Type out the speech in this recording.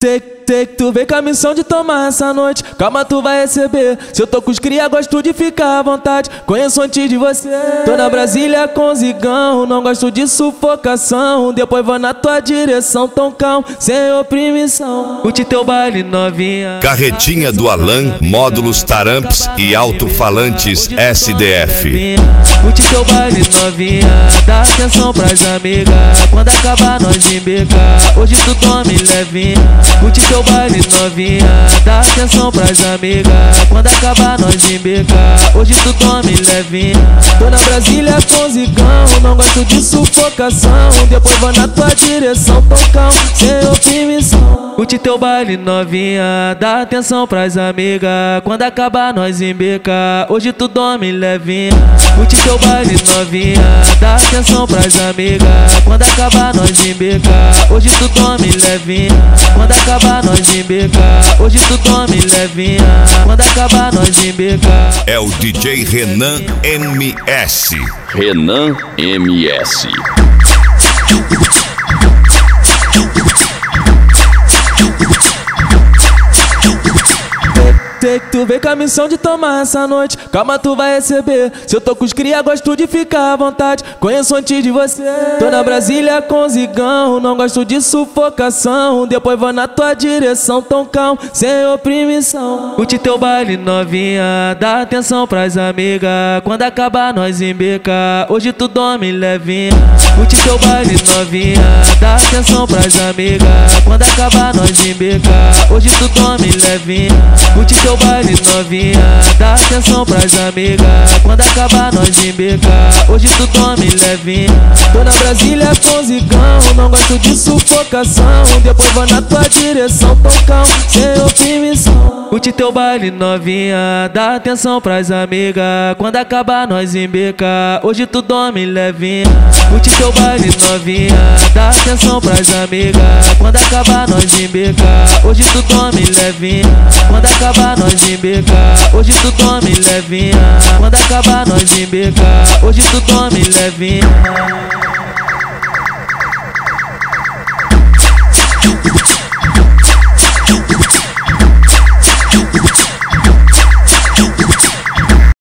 Tu vem com a missão de tomar essa noite. Calma, tu vai receber. Se eu tô com os cria, gosto de ficar à vontade. Conheço antes de você. Tô na Brasília com zigão, não gosto de sufocação. Depois vou na tua direção, tão calmo, sem oprimição. Curte teu baile novinha. Carretinha do Alan, módulos Taramps e alto-falantes SDF. Curte teu baile novinha, dá atenção pras amigas. Quando acabar nós embeca, hoje tu dorme levinha. Curte teu baile novinha, dá atenção pras amigas. Quando acabar nós embeca, hoje tu dorme levinha. Tô na Brasília com zigão, não gosto de sufocação. Depois vou na tua direção, tão calmo, sem oprimição. Curte teu baile novinha, dá atenção pras amigas. Quando acabar nós embeca, hoje tu dorme levinha. Curte teu baile novinha, dá atenção pras amigas. Quando acabar nós embeca, hoje tu dorme levinha. Quando acabar nós embeca, hoje tu dorme levinha. Quando acabar nós embeca. É o DJ Renan MS. Renan MS. Tu vem com a missão de tomar essa noite. Calma, tu vai receber. Se eu tô com os cria, gosto de ficar à vontade. Conheço antes de você. Tô na Brasília com zigão, não gosto de sufocação. Depois vou na tua direção, tão calmo, sem oprimição. Curte teu baile novinha, dá atenção pras amigas. Quando acabar nós embeca, hoje tu dorme levinha. Curte teu baile novinha, dá atenção pras amigas. Quando acabar nós embeca, hoje tu dorme levinha. Curte teu baile novinha, dá atenção pras amigas. Quando acabar nós embeca, hoje tu dorme levinha. Tô na Brasília com zigão, não gosto de sufocação. Depois vou na tua direção, tão calmo, sem oprimição. Curte teu baile novinha, dá atenção pras amigas. Quando acabar nós embeca, hoje tu dorme levinha. Curte teu baile novinha, dá atenção pras amigas. Quando acabar nós embeca, hoje tu dorme levinha. Quando acabar nós embeca, hoje tu dorme levinha. Quando acabar nós embeca, hoje tu dorme levinha.